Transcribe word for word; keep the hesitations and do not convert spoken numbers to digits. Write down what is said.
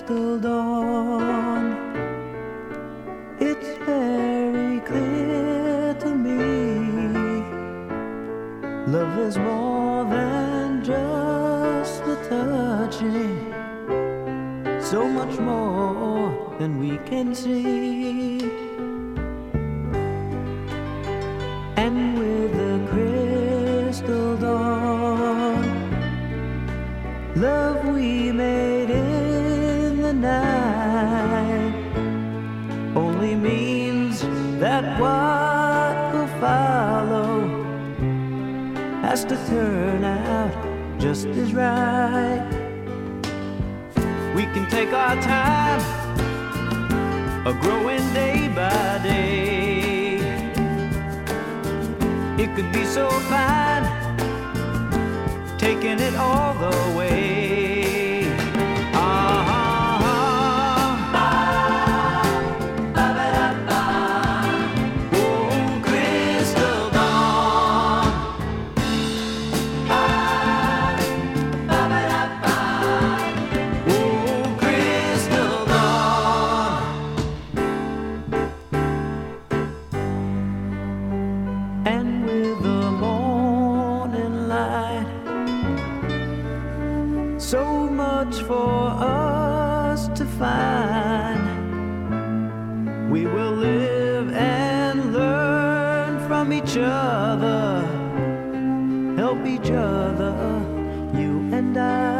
crystal dawn. It's very clear to me, love is more than just the touching, so much more than we can see. And with the crystal dawn, love we made in the night only means that what will follow has to turn out just as right. We can take our time, a growing day by day. It could be so fine, taking it all the way. Uh-huh. Oh, crystal dawn. Oh, crystal dawn. And with the morning light, so much for us to find. We will live and learn from each other, help each other, you and I.